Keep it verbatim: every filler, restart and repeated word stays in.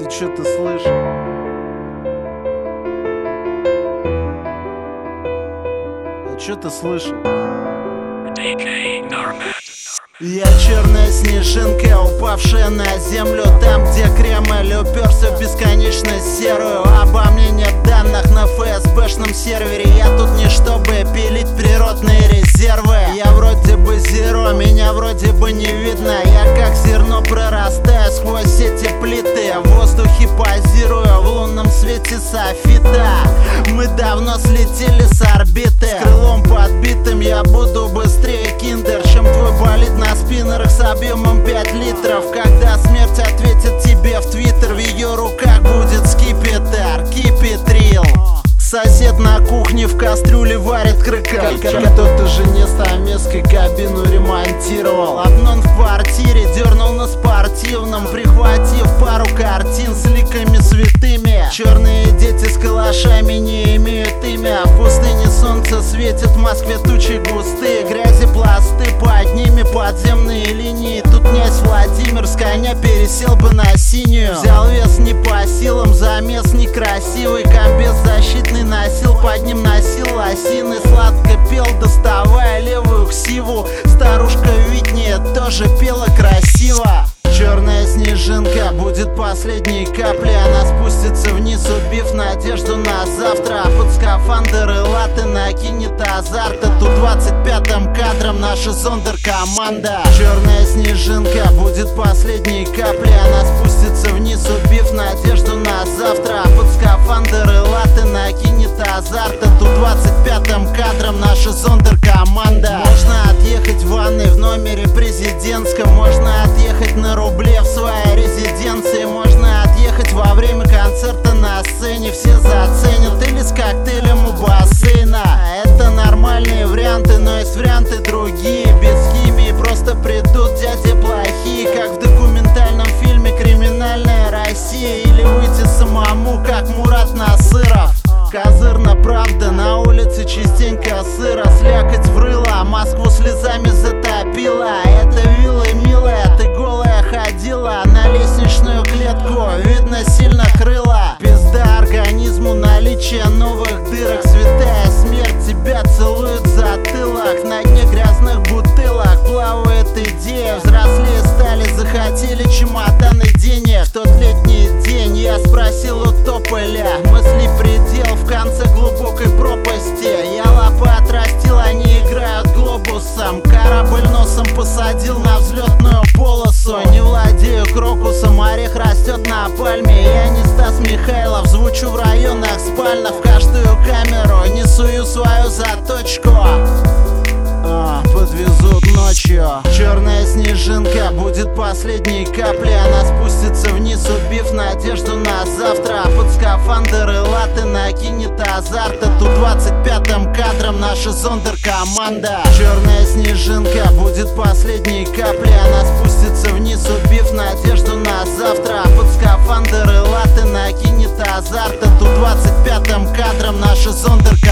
Ты чё, ты слышишь? А чё ты слышал? Я черная снежинка, упавшая на землю, там, где Кремль уперся в бесконечность серую. Обо мне нет данных на ФСБшном сервере. Я тут не чтобы пилить природные резервы. Я вроде бы зеро, меня вроде бы не видно. Я как зерно прорастаю сквозь эти плиты. В воздухе позирую, в лунном свете софита. Мы давно слетели с орбиты. С крылом подбитым я буду быстрее киндер, чем твой болид на спиннерах с объемом пять литров. Когда смерть ответит тебе в твиттер, в ее руках будет скипетр, кипетрил. Сосед на кухне в кастрюле варит крыка. Кто-то жене стамеской кабину ремонтировал. Обнон в квартире дернул на спортивном, прихватив пару картин с ликами святыми. Черные дети с калашами не имеют имя. В пустыне солнце светит, в Москве тучи густые. Грязи пласты, под ними подземные линии. Тут князь Владимир с коня пересел бы на синюю. Взял вес не по силам, замес некрасивый. Комбез защитный носил, под ним носил лосины. Сладко пел, доставая левую ксиву. Старушка Витни тоже пела красиво. Черная снежинка будет последней каплей. Она спустится вниз, убив надежду на завтра. Под скафандры латы накинет азарта. Тут двадцать пятым кадром наша зондеркоманда. Черная снежинка будет последней каплей. Она спустится вниз, убив надежду на завтра. Под скафандры латы накинет азарта. Тут двадцать пятым кадром наша зондеркоманда. Можно отъехать в ванной в номере президентском. Можно отъехать на рубле в своей резиденции. Можно отъехать во время концерта на сцене. Все заценят. Или с коктейлем у бассейна. Это нормальные варианты, но есть варианты другие. Без химии просто придут дяди плохие. Как в документальном фильме «Криминальная Россия». Или выйти самому, как Мурат Насыров. Козырно, правда, на улице частенько сыро. Слякоть в рыло, Москву слезами затопила. Это вилла, милая, ты голая ходила на лестничную клетку, видно сильно крыла. Пизда организму, наличие новых дырок. Святая смерть тебя целует в затылок. На дне грязных бутылок плавает идея. Взрослее стали, захотели чемоданы денег. В тот летний день я спросил у тополя мысли предел в конце глубокой пропасти. Я лапы отрастил, они играют глобусом. Корабль носом посадил на взлетную полосу. Не владею крокусом, орех растет на пальме. Я не Стас Михайлов, звучу в районах спальных. В каждую камеру не сую свою заточку. А, подвезут ночью. Черная снежинка будет последней каплей. Она спустится вниз, убив надежду на завтра. Под скафандры латы накинет азарта. Тут двадцать пятым кадром наша зондеркоманда. Черная снежинка будет последней каплей. Она спустится вниз, убив надежду на завтра. Под скафандры латы накинет азарта. Тут двадцать пятым кадром наша зондеркоманда.